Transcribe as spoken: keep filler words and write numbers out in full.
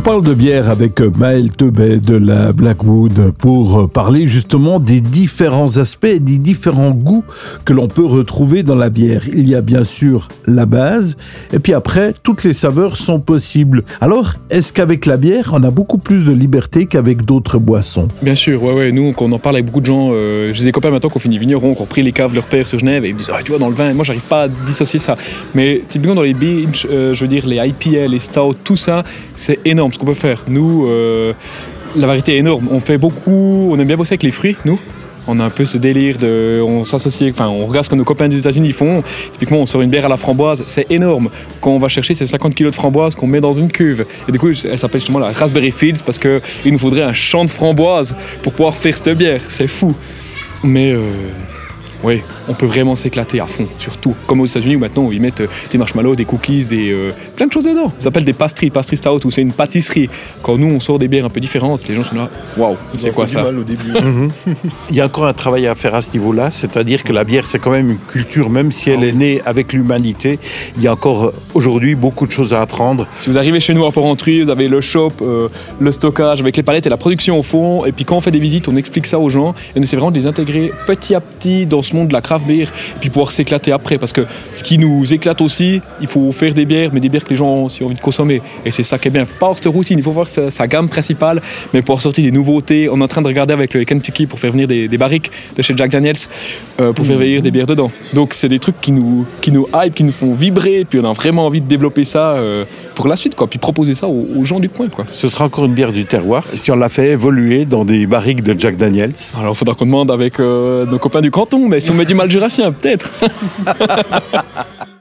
parle de bière avec Maël Tebet de la Blackwood pour parler justement des différents aspects et des différents goûts que l'on peut retrouver dans la bière. Il y a bien sûr la base et puis après, toutes les saveurs sont possibles. Alors, est-ce qu'avec la bière, on a beaucoup plus de liberté qu'avec d'autres boissons? Bien sûr, ouais, ouais. Nous, on en parle avec beaucoup de gens. Euh, J'ai des copains maintenant qui ont fini vignerons, qui ont pris les caves de leur père sur Genève et ils me disent ah, tu vois, dans le vin, moi, j'arrive pas à dissocier ça. Mais typiquement dans les binge, euh, je veux dire, les I P L, les stouts, tout ça, c'est énorme ce qu'on peut faire. Nous, euh, la variété est énorme. On fait beaucoup, on aime bien bosser avec les fruits, nous. On a un peu ce délire de, on s'associe, enfin, on regarde ce que nos copains des États-Unis font. Typiquement, on sort une bière à la framboise, c'est énorme. Quand on va chercher ces cinquante kilos de framboise qu'on met dans une cuve. Et du coup, elle s'appelle justement la Raspberry Fields parce qu'il nous faudrait un champ de framboises pour pouvoir faire cette bière. C'est fou. Mais euh, oui, on peut vraiment s'éclater à fond, surtout. Comme aux États-Unis où maintenant ils mettent des marshmallows, des cookies, des, euh, plein de choses dedans. Ça s'appelle des pastries, pastry stout, ou c'est une pâtisserie. Quand nous on sort des bières un peu différentes, les gens sont là, waouh, c'est quoi ça? Mal au début. Mmh. Il y a encore un travail à faire à ce niveau-là, c'est-à-dire que la bière c'est quand même une culture, même si elle est née avec l'humanité, il y a encore aujourd'hui beaucoup de choses à apprendre. Si vous arrivez chez nous à Porrentruy, vous avez le shop, euh, le stockage avec les palettes et la production au fond, et puis quand on fait des visites, on explique ça aux gens, et on essaie vraiment de les intégrer petit à petit dans ce monde de la craft beer, et puis pouvoir s'éclater après, parce que ce qui nous éclate aussi, il faut faire des bières, mais des bières que les gens ont aussi envie de consommer, et c'est ça qui est bien. Il faut pas avoir cette routine, il faut voir sa, sa gamme principale, mais pouvoir sortir des nouveautés. On est en train de regarder avec le Kentucky pour faire venir des, des barriques de chez Jack Daniels, euh, pour faire venir des bières dedans. Donc c'est des trucs qui nous, qui nous hype, qui nous font vibrer, et puis on a vraiment envie de développer ça euh, pour la suite, quoi, puis proposer ça aux, aux gens du coin, quoi. Ce sera encore une bière du terroir, si on la fait évoluer dans des barriques de Jack Daniels. Alors il faudra qu'on demande avec euh, nos copains du canton, mais si on met du mal jurassien, peut-être.